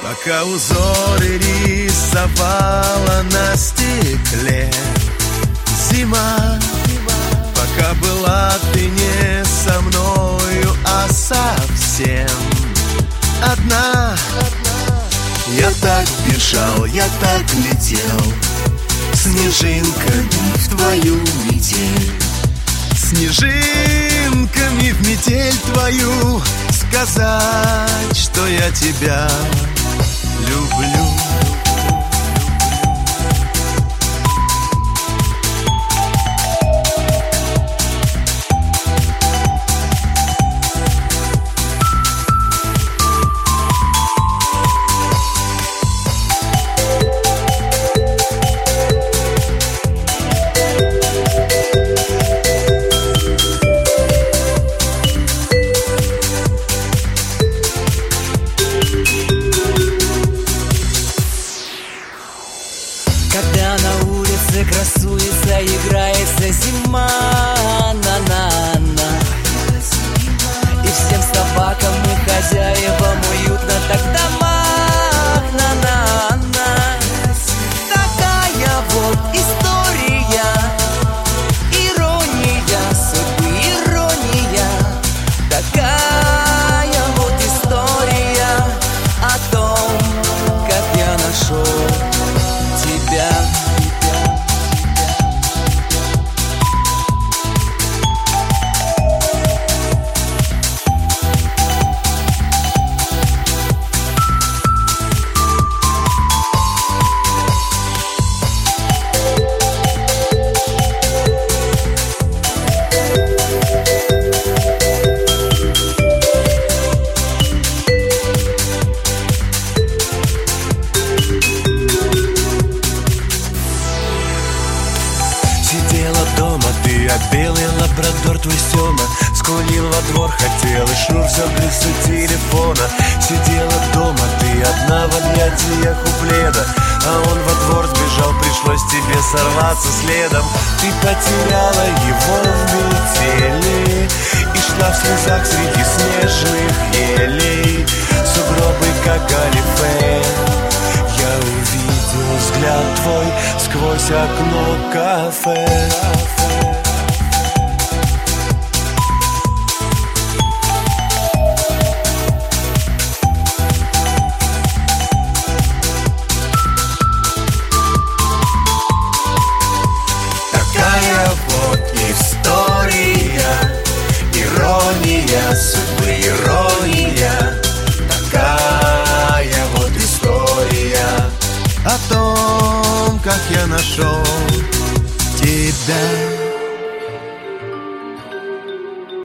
Пока узоры рисовала на стекле зима, пока была ты не со мною, а совсем одна. Я так бежал, я так летел снежинками в твою метель, снежинками в метель твою, сказать, что я тебя люблю. Когда на улице красуется, играется зима, на-на-на, и всем собакам и хозяевам уютно так в домах, на-на-на. Такая вот история, ирония судьбы, ирония. Такая вот история о том, как я нашел тебя. Сидела дома ты, а белый лабрадор твой Сёма скулил во двор, хотел, и шнур все ближе телефона. Сидела дома ты, одна в объятиях у пледа, а он во двор сбежал, пришлось тебе сорваться следом. Ты потеряла его в метели и шла в слезах среди снежных елей, сугробы как галифе. Я увидел взгляд твой сквозь окно кафе. Такая вот история, ирония судьбы, ирония. Такая вот история о том, как я нашел тебя.